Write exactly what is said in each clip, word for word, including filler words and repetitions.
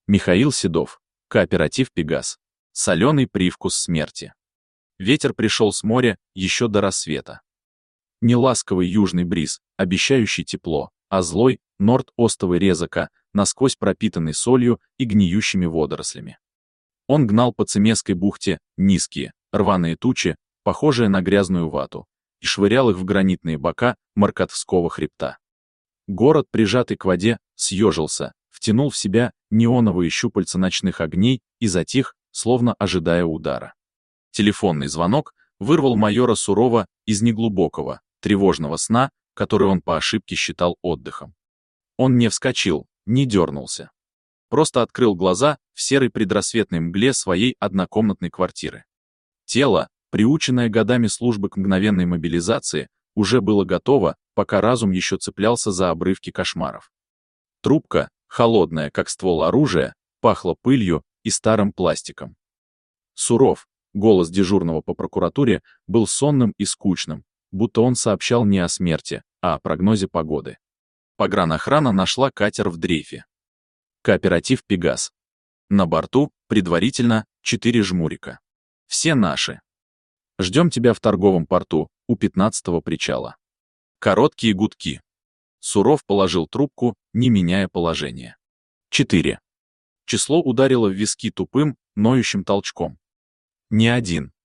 Михаил Седов. Кооператив «Пегас». Соленый привкус смерти. Ветер пришел с моря еще до рассвета. Не ласковый южный бриз, обещающий тепло, а злой, норд-остовый резака, насквозь пропитанный солью и гниющими водорослями. Он гнал по Цемесской бухте низкие, рваные тучи, похожие на грязную вату, и швырял их в гранитные бока Маркотовского хребта. Город, прижатый к воде, съежился, втянул в себя неоновые щупальца ночных огней и затих, словно ожидая удара. Телефонный звонок вырвал майора Сурова из неглубокого, тревожного сна, который он по ошибке считал отдыхом. Он не вскочил, не дернулся. Просто открыл глаза в серой предрассветной мгле своей однокомнатной квартиры. Тело, приученное годами службы к мгновенной мобилизации, уже было готово, пока разум еще цеплялся за обрывки кошмаров. Трубка, холодная, как ствол оружия, пахла пылью и старым пластиком. Суров, голос дежурного по прокуратуре, был сонным и скучным, будто он сообщал не о смерти, а о прогнозе погоды. Погранохрана нашла катер в дрейфе. Кооператив «Пегас». На борту, предварительно, четыре жмурика. Все наши. Ждем тебя в торговом порту, у пятнадцатого причала. Короткие гудки. Суров положил трубку, не меняя положения. Четыре. Число ударило в виски тупым, ноющим толчком. Не один.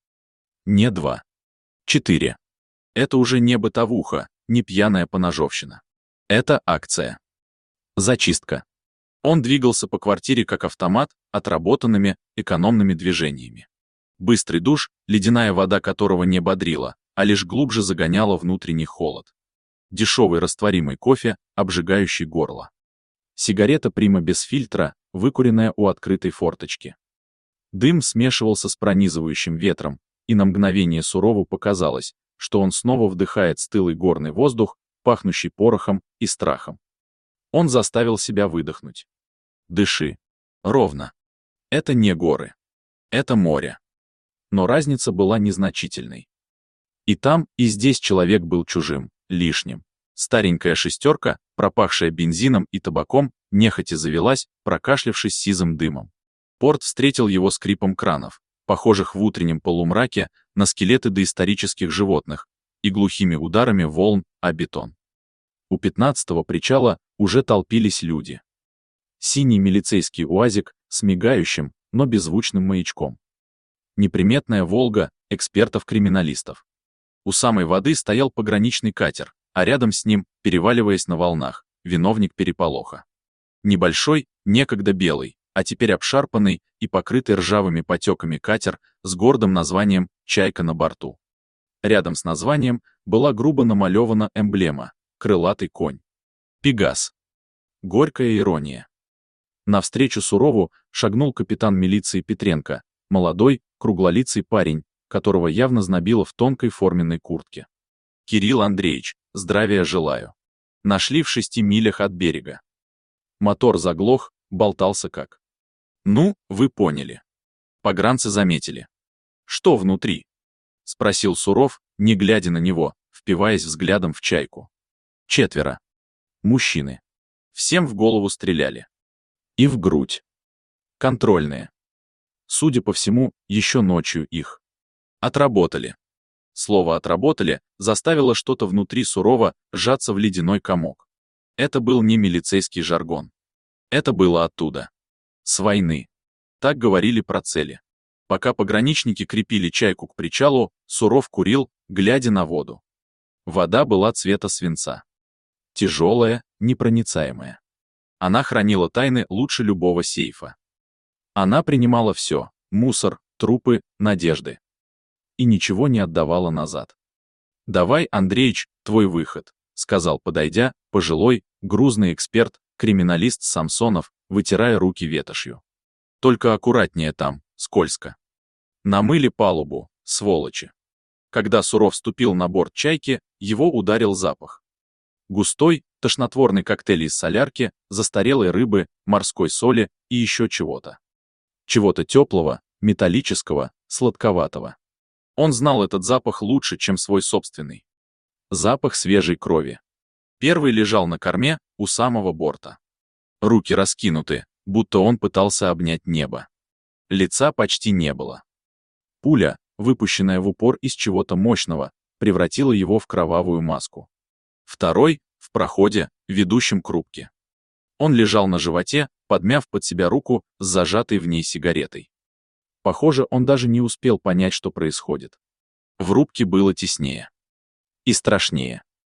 Не два. Четыре. Это уже не бытовуха, не пьяная поножовщина. Это акция. Зачистка. Он двигался по квартире как автомат, отработанными, экономными движениями. Быстрый душ, ледяная вода которого не бодрила, а лишь глубже загоняла внутренний холод. Дешевый растворимый кофе, обжигающий горло. Сигарета Прима без фильтра, выкуренная у открытой форточки. Дым смешивался с пронизывающим ветром, и на мгновение Сурову показалось, что он снова вдыхает стылый горный воздух, пахнущий порохом и страхом. Он заставил себя выдохнуть. Дыши. Ровно. Это не горы. Это море. Но разница была незначительной. И там, и здесь человек был чужим, лишним. Старенькая шестерка, пропахшая бензином и табаком, нехотя завелась, прокашлявшись сизым дымом. Порт встретил его скрипом кранов, похожих в утреннем полумраке на скелеты доисторических животных, и глухими ударами волн о бетон. У пятнадцатого причала уже толпились люди. Синий милицейский уазик с мигающим, но беззвучным маячком. Неприметная «Волга» экспертов-криминалистов. У самой воды стоял пограничный катер, а рядом с ним, переваливаясь на волнах, виновник переполоха. Небольшой, некогда белый, а теперь обшарпанный и покрытый ржавыми потеками катер с гордым названием «Чайка» на борту. Рядом с названием была грубо намалевана эмблема — крылатый конь. «Пегас». Горькая ирония. Навстречу Сурову шагнул капитан милиции Петренко, молодой, круглолицый парень, которого явно знобило в тонкой форменной куртке. «Кирилл Андреевич, здравия желаю. Нашли в шести милях от берега». Мотор заглох, болтался как. «Ну, вы поняли». Погранцы заметили. «Что внутри?» — спросил Суров, не глядя на него, впиваясь взглядом в чайку. Четверо. Мужчины. Всем в голову стреляли. И в грудь. Контрольные. Судя по всему, еще ночью их отработали. Слово «отработали» заставило что-то внутри Сурова сжаться в ледяной комок. Это был не милицейский жаргон. Это было оттуда. С войны. Так говорили про цели. Пока пограничники крепили чайку к причалу, Суров курил, глядя на воду. Вода была цвета свинца. Тяжелая, непроницаемая. Она хранила тайны лучше любого сейфа. Она принимала все — мусор, трупы, надежды. И ничего не отдавала назад. «Давай, Андреич, твой выход», — сказал, подойдя, пожилой, грузный эксперт, криминалист Самсонов, вытирая руки ветошью. «Только аккуратнее там, скользко. Намыли палубу, сволочи». Когда Суров вступил на борт чайки, его ударил запах. Густой, тошнотворный коктейль из солярки, застарелой рыбы, морской соли и еще чего-то. Чего-то теплого, металлического, сладковатого. Он знал этот запах лучше, чем свой собственный. Запах свежей крови. Первый лежал на корме, у самого борта. Руки раскинуты, будто он пытался обнять небо. Лица почти не было. Пуля, выпущенная в упор из чего-то мощного, превратила его в кровавую маску. Второй — в проходе, ведущем к рубке. Он лежал на животе, подмяв под себя руку с зажатой в ней сигаретой. Похоже, он даже не успел понять, что происходит. В рубке было теснее. И страшнее.